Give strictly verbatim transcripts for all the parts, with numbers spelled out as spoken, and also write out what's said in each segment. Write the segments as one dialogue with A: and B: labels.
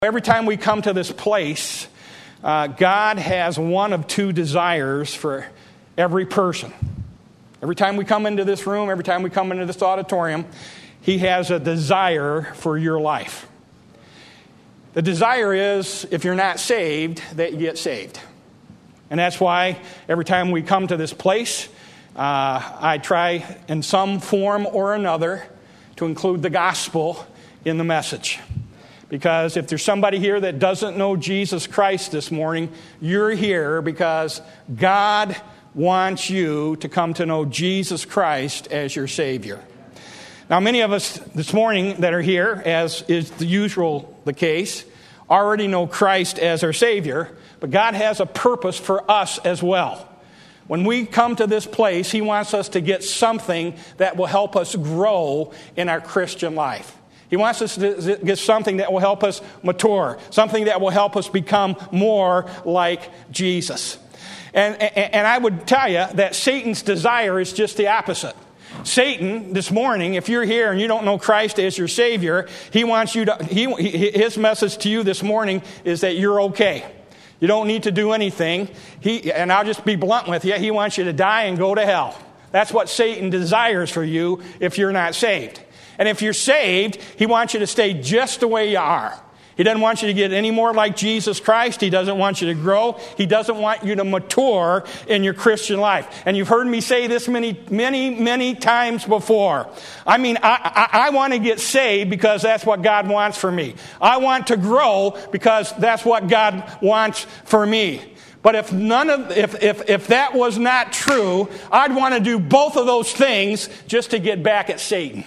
A: Every time we come to this place, uh, God has one of two desires for every person. Every time we come into this room, every time we come into this auditorium, He has a desire for your life. The desire is, if you're not saved, that you get saved. And that's why every time we come to this place, uh, I try in some form or another to include the gospel in the message. Because if there's somebody here that doesn't know Jesus Christ this morning, you're here because God wants you to come to know Jesus Christ as your Savior. Now, many of us this morning that are here, as is the usual the case, already know Christ as our Savior, but God has a purpose for us as well. When we come to this place, He wants us to get something that will help us grow in our Christian life. He wants us to get something that will help us mature, something that will help us become more like Jesus. And, and, and I would tell you that Satan's desire is just the opposite. Satan, this morning, if you're here and you don't know Christ as your Savior, he wants you to. He, his message to you this morning is that you're okay. You don't need to do anything. He, and I'll just be blunt with you. He wants you to die and go to hell. That's what Satan desires for you if you're not saved. And if you're saved, he wants you to stay just the way you are. He doesn't want you to get any more like Jesus Christ. He doesn't want you to grow. He doesn't want you to mature in your Christian life. And you've heard me say this many, many, many times before. I mean, I, I, I want to get saved because that's what God wants for me. I want to grow because that's what God wants for me. But if none of if if if that was not true, I'd want to do both of those things just to get back at Satan.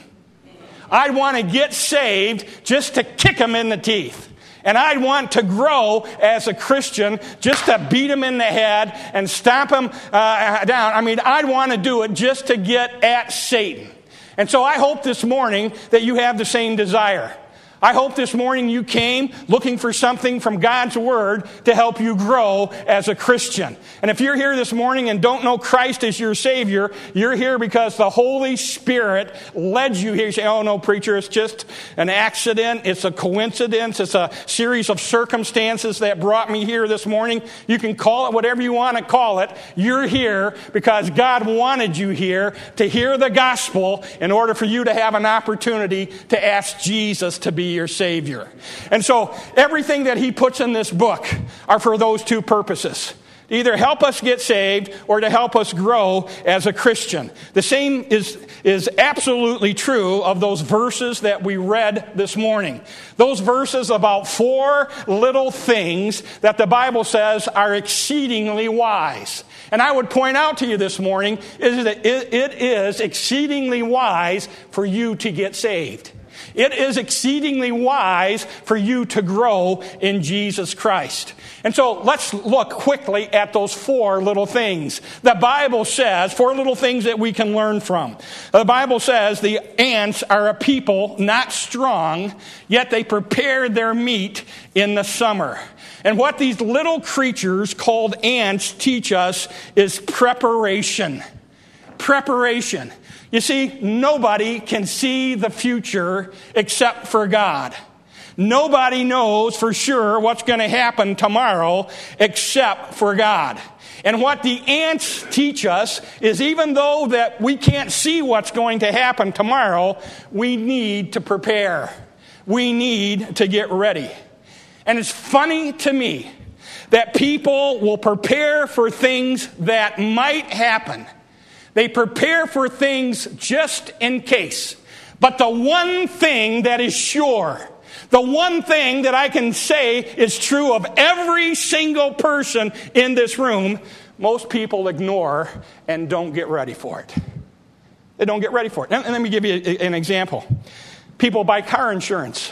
A: I'd want to get saved just to kick him in the teeth. And I'd want to grow as a Christian just to beat him in the head and stomp him uh, down. I mean, I'd want to do it just to get at Satan. And so I hope this morning that you have the same desire. I hope this morning you came looking for something from God's Word to help you grow as a Christian. And if you're here this morning and don't know Christ as your Savior, you're here because the Holy Spirit led you here. You say, oh no, preacher, it's just an accident. It's a coincidence. It's a series of circumstances that brought me here this morning. You can call it whatever you want to call it. You're here because God wanted you here to hear the gospel in order for you to have an opportunity to ask Jesus to be your Savior. And so everything that he puts in this book are for those two purposes. To either help us get saved or to help us grow as a Christian. The same is, is absolutely true of those verses that we read this morning. Those verses about four little things that the Bible says are exceedingly wise. And I would point out to you this morning is that it, it is exceedingly wise for you to get saved. It is exceedingly wise for you to grow in Jesus Christ. And so let's look quickly at those four little things. The Bible says, four little things that we can learn from. The Bible says the ants are a people not strong, yet they prepared their meat in the summer. And what these little creatures called ants teach us is preparation. Preparation. You see, nobody can see the future except for God. Nobody knows for sure what's going to happen tomorrow except for God. And what the ants teach us is even though that we can't see what's going to happen tomorrow, we need to prepare. We need to get ready. And it's funny to me that people will prepare for things that might happen. They prepare for things just in case. But the one thing that is sure, the one thing that I can say is true of every single person in this room, most people ignore and don't get ready for it. They don't get ready for it. And let me give you an example. People buy car insurance.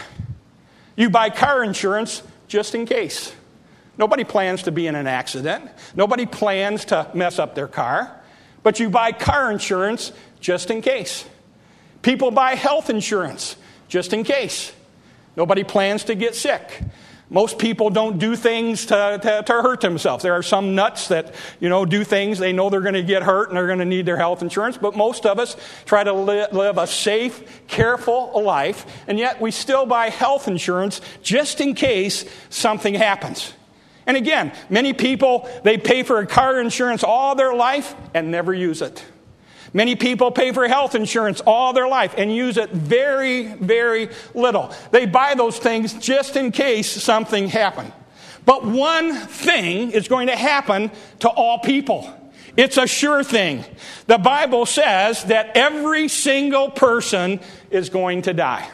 A: You buy car insurance just in case. Nobody plans to be in an accident. Nobody plans to mess up their car. But you buy car insurance just in case. People buy health insurance just in case. Nobody plans to get sick. Most people don't do things to, to, to hurt themselves. There are some nuts that, you know, do things. They know they're going to get hurt and they're going to need their health insurance. But most of us try to li- live a safe, careful life. And yet we still buy health insurance just in case something happens. And again, many people, they pay for a car insurance all their life and never use it. Many people pay for health insurance all their life and use it very, very little. They buy those things just in case something happened. But one thing is going to happen to all people. It's a sure thing. The Bible says that every single person is going to die.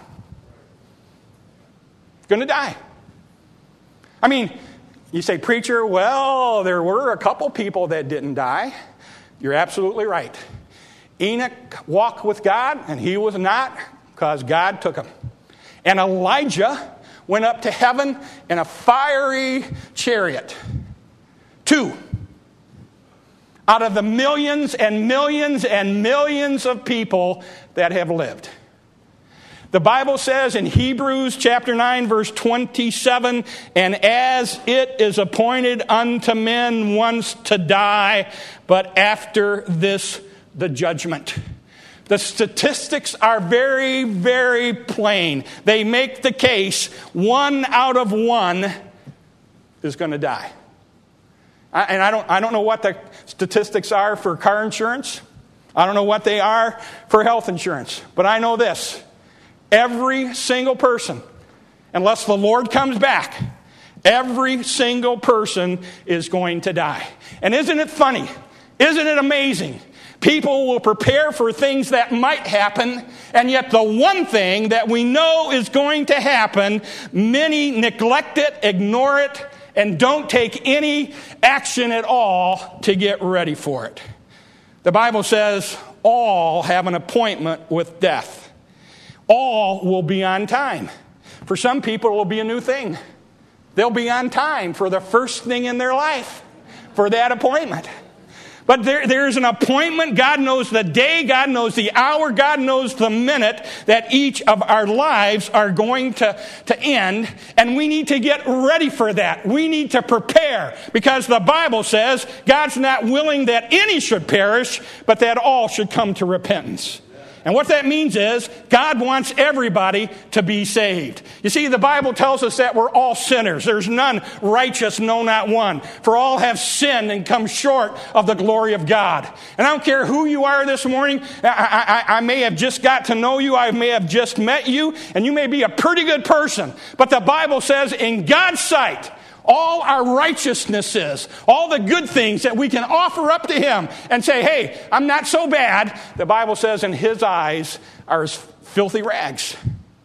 A: Going to die. I mean, you say, preacher, well, there were a couple people that didn't die. You're absolutely right. Enoch walked with God, and he was not, because God took him. And Elijah went up to heaven in a fiery chariot. Two. Out of the millions and millions and millions of people that have lived. The Bible says in Hebrews chapter nine, verse twenty-seven, and as it is appointed unto men once to die, but after this the judgment. The statistics are very, very plain. They make the case one out of one is going to die. I, and I don't, I don't know what the statistics are for car insurance. I don't know what they are for health insurance. But I know this. Every single person, unless the Lord comes back, every single person is going to die. And isn't it funny? Isn't it amazing? People will prepare for things that might happen, and yet the one thing that we know is going to happen, many neglect it, ignore it, and don't take any action at all to get ready for it. The Bible says all have an appointment with death. All will be on time. For some people, it will be a new thing. They'll be on time for the first thing in their life, for that appointment. But there, there's an appointment. God knows the day. God knows the hour. God knows the minute that each of our lives are going to, to end. And we need to get ready for that. We need to prepare. Because the Bible says God's not willing that any should perish, but that all should come to repentance. And what that means is God wants everybody to be saved. You see, the Bible tells us that we're all sinners. There's none righteous, no, not one. For all have sinned and come short of the glory of God. And I don't care who you are this morning. I, I, I may have just got to know you. I may have just met you. And you may be a pretty good person. But the Bible says in God's sight, all our righteousnesses, all the good things that we can offer up to Him and say, hey, I'm not so bad. The Bible says in His eyes are as filthy rags.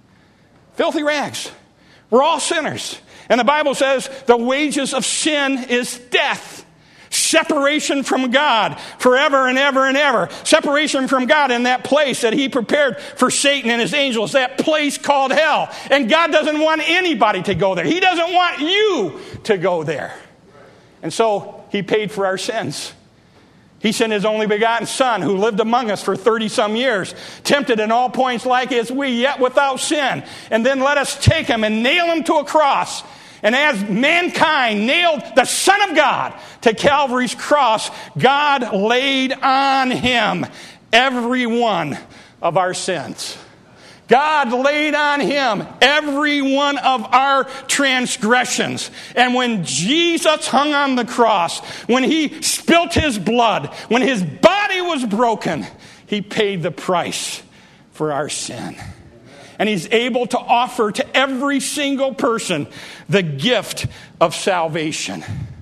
A: Filthy rags. We're all sinners. And the Bible says the wages of sin is death. Separation from God forever and ever and ever. Separation from God in that place that He prepared for Satan and his angels, that place called hell. And God doesn't want anybody to go there. He doesn't want you to go there. And so He paid for our sins. He sent His only begotten Son, who lived among us for thirty some years, tempted in all points like as we, yet without sin. And then let us take Him and nail Him to a cross. And as mankind nailed the Son of God to Calvary's cross, God laid on Him every one of our sins. God laid on Him every one of our transgressions. And when Jesus hung on the cross, when He spilt His blood, when His body was broken, He paid the price for our sin. And He's able to offer to every single person the gift of salvation.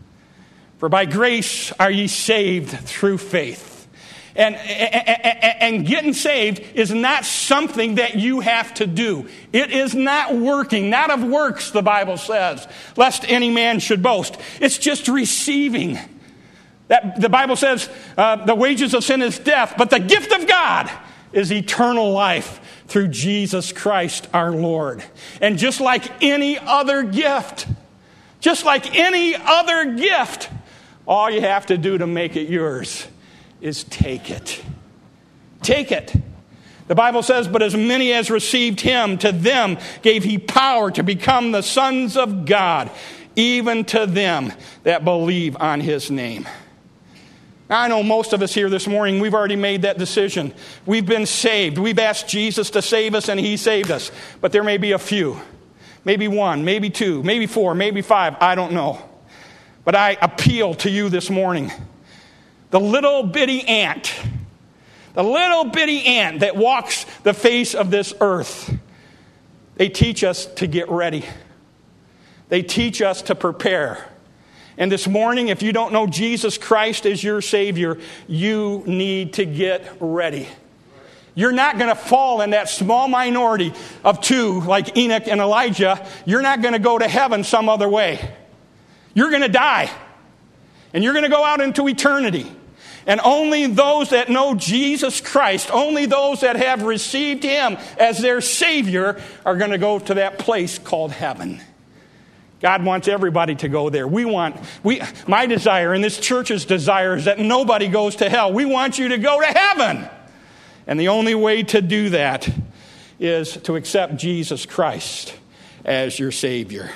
A: For by grace are ye saved through faith. And, and, and getting saved is not something that you have to do. It is not working, not of works, the Bible says, lest any man should boast. It's just receiving. That the Bible says uh, the wages of sin is death, but the gift of God is eternal life through Jesus Christ our Lord. And just like any other gift, just like any other gift, all you have to do to make it yours is take it. Take it. The Bible says, but as many as received him, to them gave he power to become the sons of God, even to them that believe on his name. Now, I know most of us here this morning, we've already made that decision. We've been saved. We've asked Jesus to save us, and he saved us. But there may be a few. Maybe one, maybe two, maybe four, maybe five. I don't know. But I appeal to you this morning. The little bitty ant, the little bitty ant that walks the face of this earth, they teach us to get ready. They teach us to prepare. And this morning, if you don't know Jesus Christ as your Savior, you need to get ready. You're not going to fall in that small minority of two, like Enoch and Elijah. You're not going to go to heaven some other way. You're going to die. And you're going to go out into eternity. And only those that know Jesus Christ, only those that have received him as their Savior, are going to go to that place called heaven. God wants everybody to go there. We want, we, my desire and this church's desire is that nobody goes to hell. We want you to go to heaven. And the only way to do that is to accept Jesus Christ as your Savior.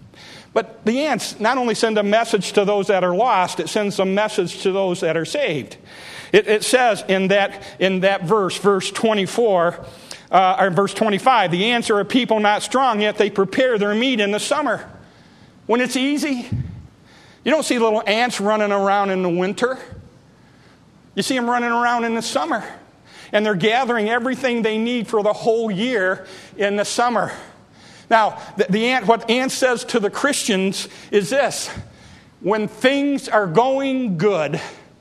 A: But the ants not only send a message to those that are lost, it sends a message to those that are saved. It, it says in that, in that verse, verse twenty-four, uh, or verse twenty-five, the ants are a people not strong, yet they prepare their meat in the summer. When it's easy, you don't see little ants running around in the winter. You see them running around in the summer. And they're gathering everything they need for the whole year in the summer. Now, the, the ant, what ant says to the Christians is this: when things are going good,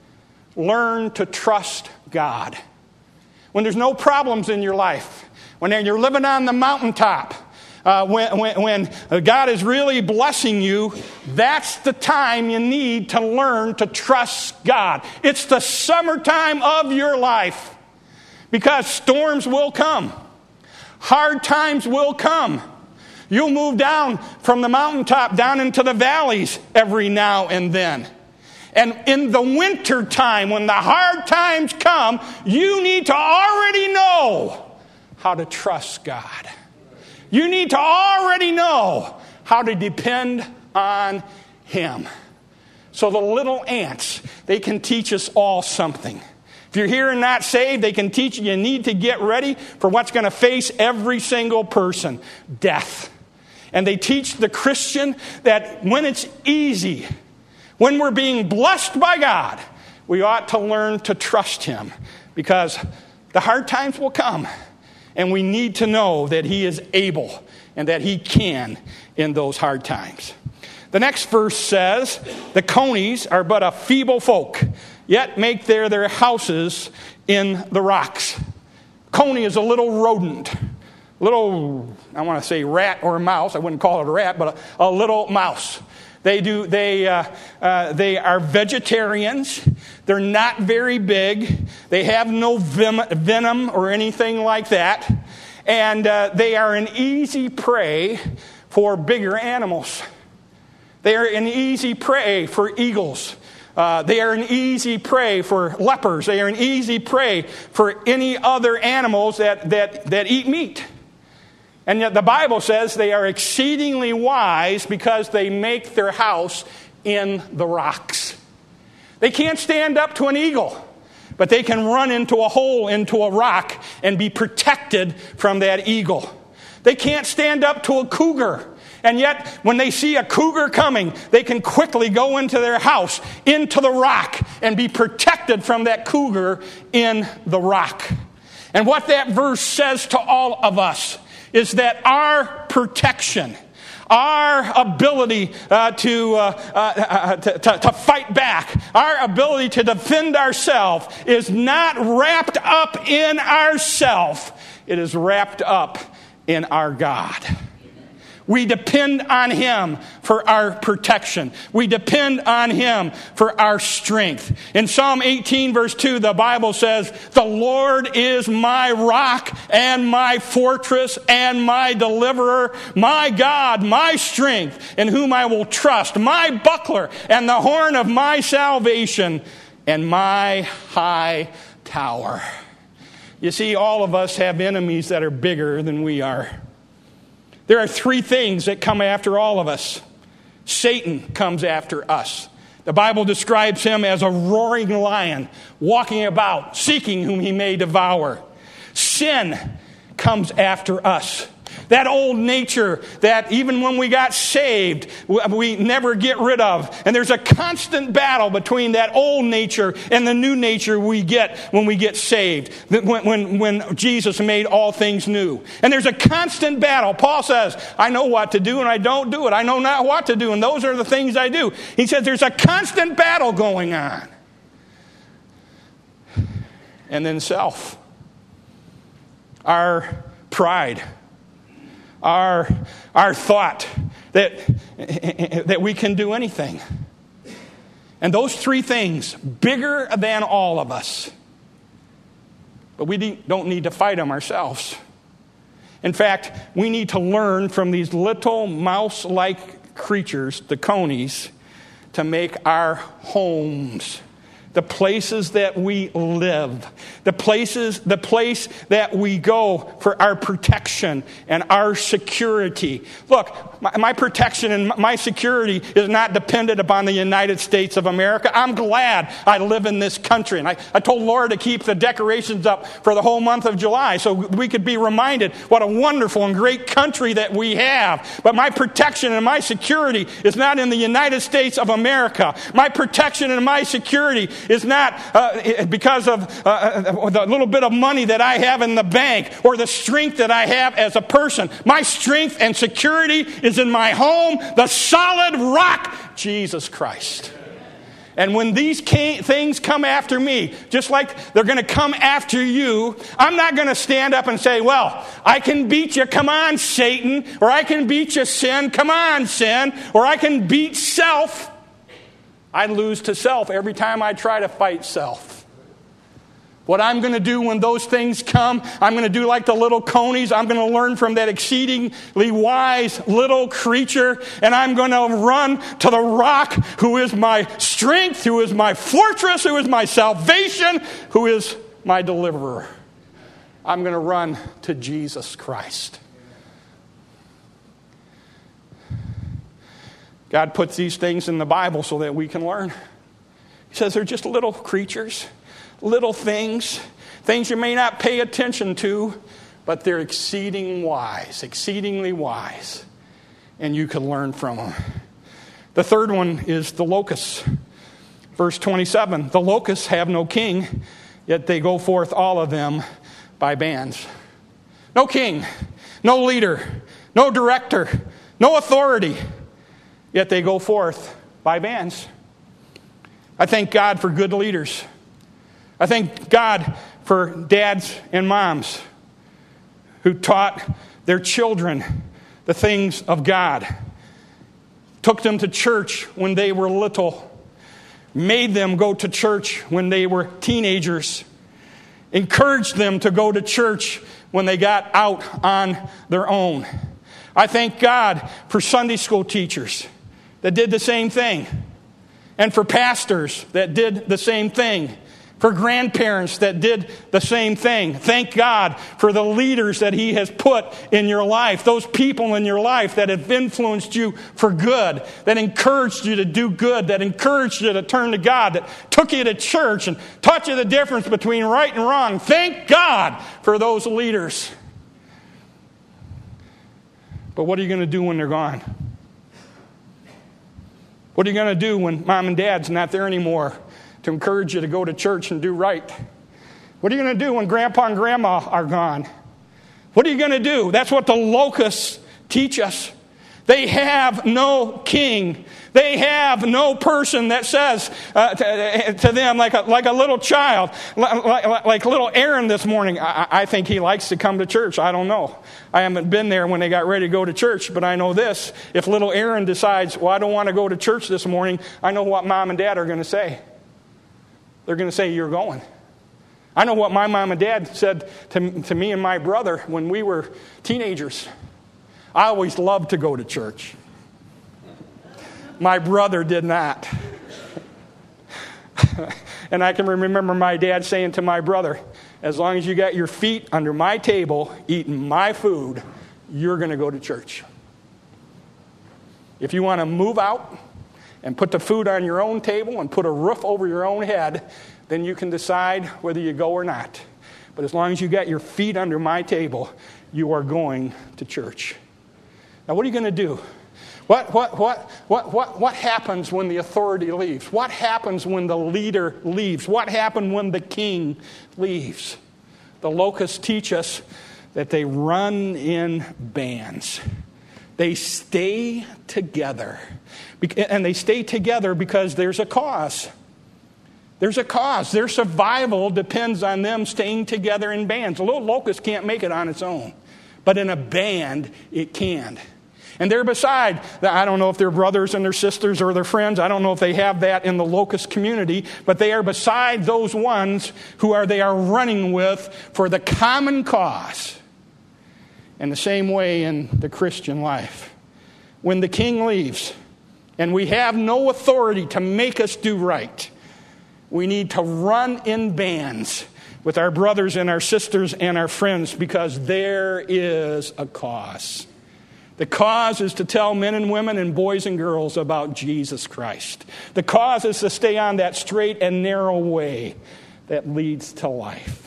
A: learn to trust God. When there's no problems in your life, when you're living on the mountaintop, uh, when, when, when God is really blessing you, that's the time you need to learn to trust God. It's the summertime of your life, because storms will come. Hard times will come. You'll move down from the mountaintop down into the valleys every now and then. And in the winter time, when the hard times come, you need to already know how to trust God. You need to already know how to depend on him. So the little ants, they can teach us all something. If you're here and not saved, they can teach you you need to get ready for what's going to face every single person: death. And they teach the Christian that when it's easy, when we're being blessed by God, we ought to learn to trust him, because the hard times will come, and we need to know that he is able and that he can in those hard times. The next verse says, the conies are but a feeble folk, yet make there their houses in the rocks. Coney is a little rodent. Little, I want to say rat or mouse. I wouldn't call it a rat, but a, a little mouse. They do. They uh, uh, they are vegetarians. They're not very big. They have no vim- venom or anything like that, and uh, they are an easy prey for bigger animals. They are an easy prey for eagles. Uh, they are an easy prey for lepers. They are an easy prey for any other animals that that that eat meat. And yet the Bible says they are exceedingly wise because they make their house in the rocks. They can't stand up to an eagle, but they can run into a hole into a rock and be protected from that eagle. They can't stand up to a cougar, and yet when they see a cougar coming, they can quickly go into their house, into the rock, and be protected from that cougar in the rock. And what that verse says to all of us is that our protection, our ability uh, to, uh, uh, to, to, to fight back, our ability to defend ourselves is not wrapped up in ourselves. It is wrapped up in our God. We depend on him for our protection. We depend on him for our strength. In Psalm eighteen, verse two, the Bible says, "The Lord is my rock and my fortress and my deliverer, my God, my strength, in whom I will trust, my buckler and the horn of my salvation and my high tower." You see, all of us have enemies that are bigger than we are. There are three things that come after all of us. Satan comes after us. The Bible describes him as a roaring lion, walking about, seeking whom he may devour. Sin comes after us. That old nature that even when we got saved, we never get rid of. And there's a constant battle between that old nature and the new nature we get when we get saved. When, when, when Jesus made all things new. And there's a constant battle. Paul says, I know what to do and I don't do it. I know not what to do and those are the things I do. He says there's a constant battle going on. And then self. Our pride. Our, our thought that, that we can do anything. And those three things, bigger than all of us. But we don't need to fight them ourselves. In fact, we need to learn from these little mouse-like creatures, the conies, to make our homes. The places that we live, the places, the place that we go for our protection and our security. Look, my, my protection and my security is not dependent upon the United States of America. I'm glad I live in this country. And I, I told Laura to keep the decorations up for the whole month of July so we could be reminded what a wonderful and great country that we have. But my protection and my security is not in the United States of America. My protection and my security is not uh, because of uh, the little bit of money that I have in the bank or the strength that I have as a person. My strength and security is in my home, the solid rock, Jesus Christ. And when these things come after me, just like they're going to come after you, I'm not going to stand up and say, well, I can beat you, come on, Satan, or I can beat you, sin, come on, sin, or I can beat self. I lose to self every time I try to fight self. What I'm going to do when those things come, I'm going to do like the little conies. I'm going to learn from that exceedingly wise little creature, and I'm going to run to the rock who is my strength, who is my fortress, who is my salvation, who is my deliverer. I'm going to run to Jesus Christ. God puts these things in the Bible so that we can learn. He says they're just little creatures, little things, things you may not pay attention to, but they're exceeding wise, exceedingly wise, and you can learn from them. The third one is the locusts. Verse twenty-seven, the locusts have no king, yet they go forth all of them by bands. No king, no leader, no director, no authority. Yet they go forth by bands. I thank God for good leaders. I thank God for dads and moms who taught their children the things of God. Took them to church when they were little. Made them go to church when they were teenagers. Encouraged them to go to church when they got out on their own. I thank God for Sunday school teachers that did the same thing. And for pastors that did the same thing. For grandparents that did the same thing. Thank God for the leaders that He has put in your life. Those people in your life that have influenced you for good. That encouraged you to do good. That encouraged you to turn to God. That took you to church and taught you the difference between right and wrong. Thank God for those leaders. But what are you going to do when they're gone? What are you going to do when mom and dad's not there anymore to encourage you to go to church and do right? What are you going to do when grandpa and grandma are gone? What are you going to do? That's what the locusts teach us. They have no king. They have no person that says uh, to, to them like a, like a little child, like, like, like little Aaron this morning. I, I think he likes to come to church. I don't know. I haven't been there when they got ready to go to church, but I know this. If little Aaron decides, well, I don't want to go to church this morning, I know what mom and dad are going to say. They're going to say, you're going. I know what my mom and dad said to, to me and my brother when we were teenagers. I always loved to go to church. My brother did not. And I can remember my dad saying to my brother, As long as you got your feet under my table, eating my food, you're going to go to church. If you want to move out and put the food on your own table and put a roof over your own head, then you can decide whether you go or not. But as long as you got your feet under my table, you are going to church. Now, what are you going to do? What, what, what, what, what, what happens when the authority leaves? What happens when the leader leaves? What happens when the king leaves? The locusts teach us that they run in bands. They stay together. And they stay together because there's a cause. There's a cause. Their survival depends on them staying together in bands. A little locust can't make it on its own. But in a band, it can. And they're beside, I don't know if they're brothers and their sisters or their friends. I don't know if they have that in the locust community. But they are beside those ones who are they are running with for the common cause. In the same way in the Christian life. When the king leaves and we have no authority to make us do right, we need to run in bands with our brothers and our sisters and our friends because there is a cause. The cause is to tell men and women and boys and girls about Jesus Christ. The cause is to stay on that straight and narrow way that leads to life.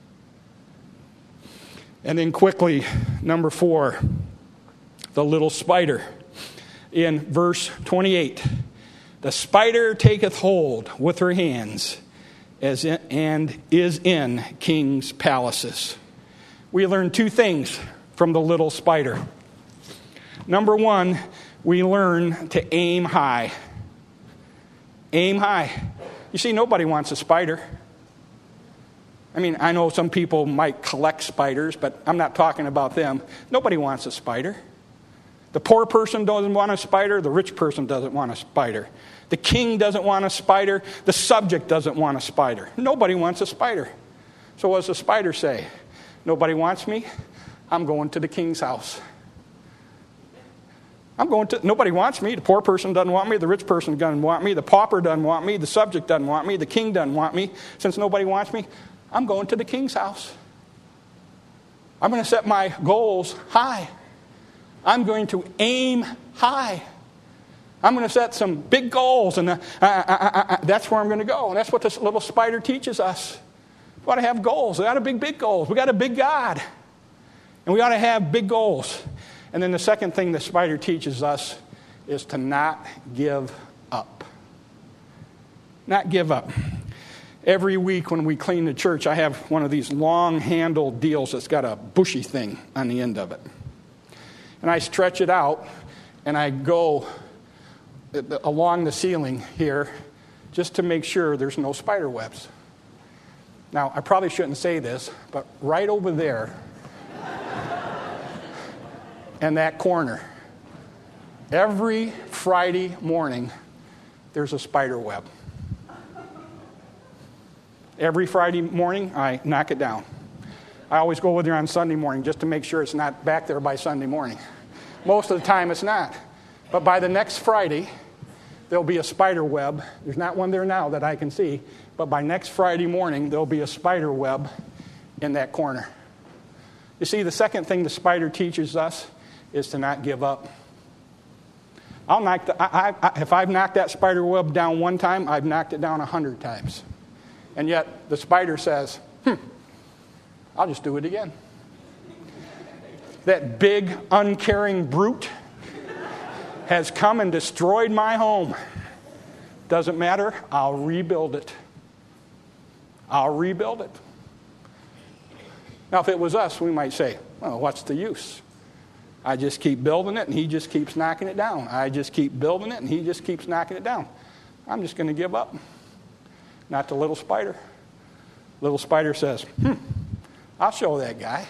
A: And then quickly, number four, the little spider. In verse twenty-eight, the spider taketh hold with her hands as in, and is in kings' palaces. We learn two things from the little spider. Number one, we learn to aim high. Aim high. You see, nobody wants a spider. I mean, I know some people might collect spiders, but I'm not talking about them. Nobody wants a spider. The poor person doesn't want a spider. The rich person doesn't want a spider. The king doesn't want a spider. The subject doesn't want a spider. Nobody wants a spider. So what does the spider say? Nobody wants me. I'm going to the king's house. I'm going to, nobody wants me. The poor person doesn't want me. The rich person doesn't want me. The pauper doesn't want me. The subject doesn't want me. The king doesn't want me. Since nobody wants me, I'm going to the king's house. I'm going to set my goals high. I'm going to aim high. I'm going to set some big goals, and uh, I, I, I, that's where I'm going to go. And that's what this little spider teaches us. We ought to have goals. We ought to have big, big goals. We got a big God. And we ought to have big goals. And then the second thing the spider teaches us is to not give up. Not give up. Every week when we clean the church, I have one of these long-handled deals that's got a bushy thing on the end of it. And I stretch it out, and I go along the ceiling here just to make sure there's no spider webs. Now, I probably shouldn't say this, but right over there in that corner, every Friday morning, there's a spider web. Every Friday morning, I knock it down. I always go with her on Sunday morning just to make sure it's not back there by Sunday morning. Most of the time, it's not. But by the next Friday, there'll be a spider web. There's not one there now that I can see. But by next Friday morning, there'll be a spider web in that corner. You see, the second thing the spider teaches us is to not give up. I'll knock the, I, I, if I've knocked that spider web down one time, I've knocked it down a hundred times. And yet the spider says, hmm, I'll just do it again. That big, uncaring brute has come and destroyed my home. Doesn't matter, I'll rebuild it. I'll rebuild it. Now, if it was us, we might say, well, what's the use? I just keep building it, and he just keeps knocking it down. I just keep building it, and he just keeps knocking it down. I'm just going to give up. Not the little spider. Little spider says, hmm, I'll show that guy.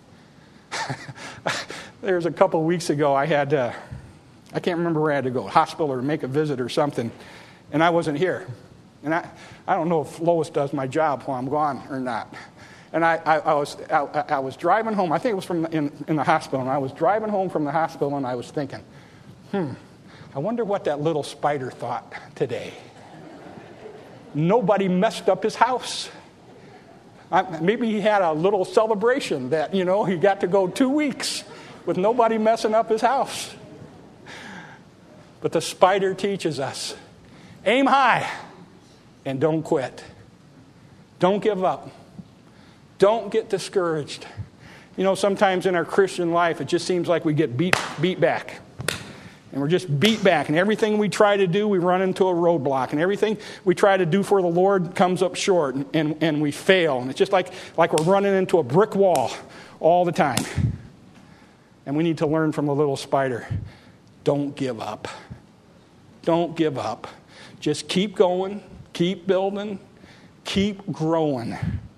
A: There was a couple of weeks ago, I had, uh, I can't remember where I had to go, hospital or make a visit or something, and I wasn't here. And I, I don't know if Lois does my job while I'm gone or not. And I, I, I was I, I was driving home. I think it was from in, in the hospital. And I was driving home from the hospital, and I was thinking, hmm, I wonder what that little spider thought today. Nobody messed up his house. I, maybe he had a little celebration that, you know, he got to go two weeks with nobody messing up his house. But the spider teaches us, aim high and don't quit. Don't give up. Don't get discouraged. You know, sometimes in our Christian life, it just seems like we get beat beat back. And we're just beat back. And everything we try to do, we run into a roadblock. And everything we try to do for the Lord comes up short. And, and, and we fail. And it's just like, like we're running into a brick wall all the time. And we need to learn from the little spider. Don't give up. Don't give up. Just keep going. Keep building. Keep growing.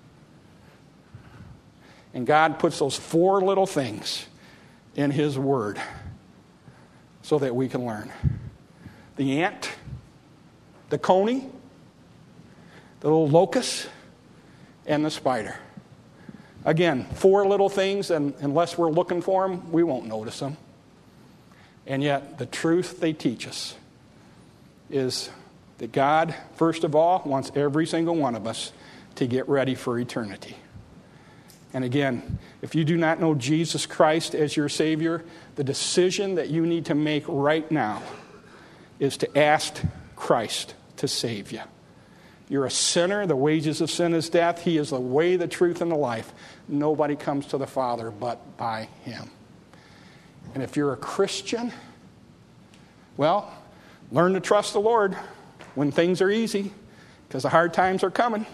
A: And God puts those four little things in His Word so that we can learn. The ant, the coney, the little locust, and the spider. Again, four little things, and unless we're looking for them, we won't notice them. And yet, the truth they teach us is that God, first of all, wants every single one of us to get ready for eternity. And again, if you do not know Jesus Christ as your Savior, the decision that you need to make right now is to ask Christ to save you. You're a sinner. The wages of sin is death. He is the way, the truth, and the life. Nobody comes to the Father but by Him. And if you're a Christian, well, learn to trust the Lord when things are easy, because the hard times are coming.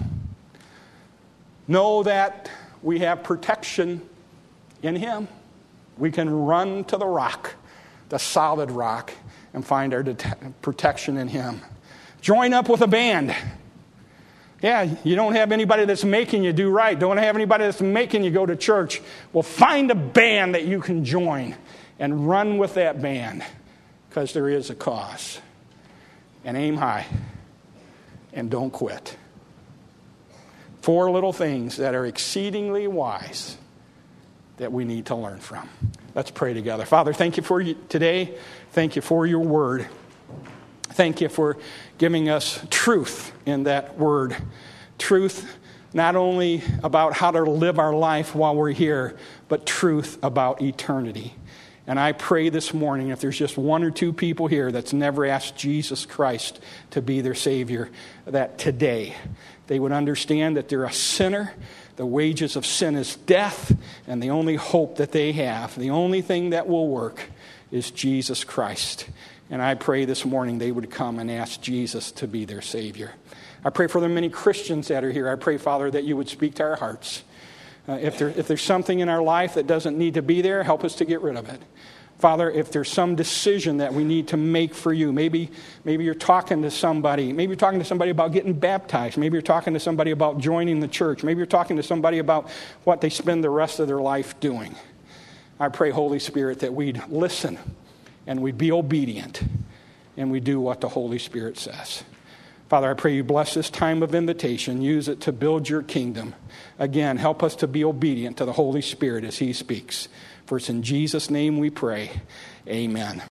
A: Know that we have protection in Him. We can run to the rock, the solid rock, and find our det- protection in Him. Join up with a band. Yeah, you don't have anybody that's making you do right. Don't have anybody that's making you go to church. Well, find a band that you can join and run with that band, because there is a cause. And aim high and don't quit. Four little things that are exceedingly wise that we need to learn from. Let's pray together. Father, thank you for you today. Thank you for your word. Thank you for giving us truth in that word. Truth not only about how to live our life while we're here, but truth about eternity. And I pray this morning, if there's just one or two people here that's never asked Jesus Christ to be their Savior, that today they would understand that they're a sinner. The wages of sin is death, and the only hope that they have, the only thing that will work, is Jesus Christ. And I pray this morning they would come and ask Jesus to be their Savior. I pray for the many Christians that are here. I pray, Father, that you would speak to our hearts. Uh, if, there, if there's something in our life that doesn't need to be there, help us to get rid of it. Father, if there's some decision that we need to make for you, maybe, maybe you're talking to somebody, maybe you're talking to somebody about getting baptized, maybe you're talking to somebody about joining the church, maybe you're talking to somebody about what they spend the rest of their life doing. I pray, Holy Spirit, that we'd listen and we'd be obedient and we do what the Holy Spirit says. Father, I pray you bless this time of invitation. Use it to build your kingdom. Again, help us to be obedient to the Holy Spirit as He speaks. For it's in Jesus' name we pray. Amen.